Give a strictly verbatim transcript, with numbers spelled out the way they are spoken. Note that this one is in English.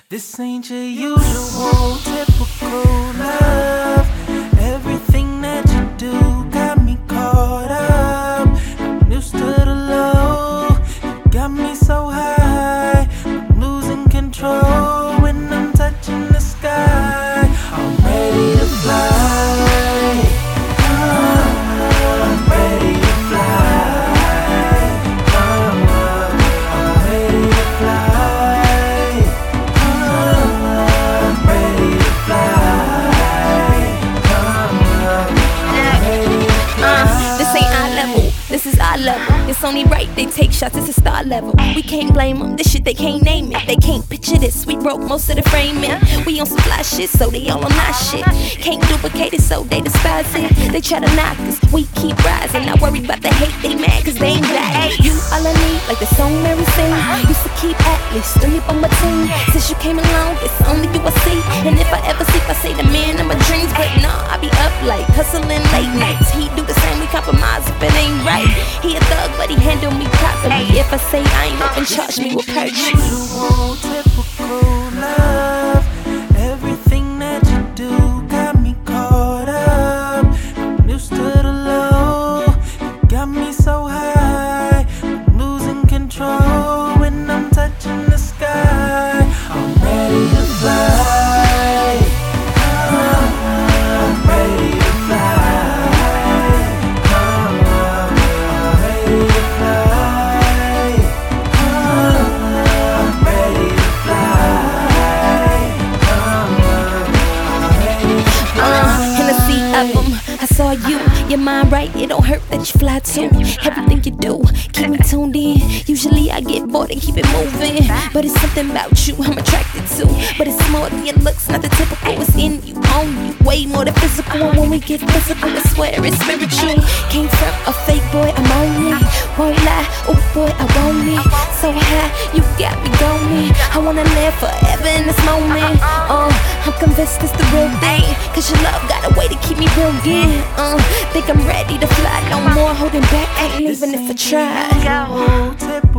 This ain't your usual, typical love. Everything that you do got me caught up. I'm used to the low, you got me so high. I'm losing control when I'm touching the sky. I'm ready to fly. I'm ready to fly. I'm ready to fly. I'm ready to fly. I'm ready to fly. Uh, this ain't our level, this is our level. It's only right they take shots, it's a star level. We can't blame them, this shit they can't name it. They can't picture this, we broke most of the framing. We on some fly shit, so they all on our shit. Can't duplicate it, so they despise it. They try to knock us, we keep rising. Not worried about the hate, they mad cause they ain't black. You all I need, like the song Mary sing. Used to keep at least three up on my team. Since you came along, it's only you I see. And if I ever sleep, I say the man of my dreams. But nah, I be up like hustling late nights. He do the same, we compromise if it ain't right. He a thug, but he handle me properly. If I say I ain't up and charge me with perjury. Usual, typical love. Everything that you do got me caught up. I'm used to the low, you got me so high. I'm losing control when I'm touching the sky. I'm ready to fly. I'm ready to fly. I'm ready to fly. I'm ready to fly. I'm ready to fly. Uh, in the seat of them, I saw you. Your mind right, it don't hurt that you fly too. Everything you do, keep me tuned in. Usually I get bored and keep it moving, but it's something about you I'm attracted to. But it's more than your looks, not the typical. It's in you, on you, way more than physical. And when we get physical, I swear it's spiritual. Came from a fake boy, I'm on it. Won't lie, oh boy, I want it. So high, you got me going. I wanna live forever in this moment. Uh, I'm convinced it's the real thing, cause your love got a way to keep me real in. Uh, think I'm ready to fly, no more holding back, ain't leaving if I try. Typical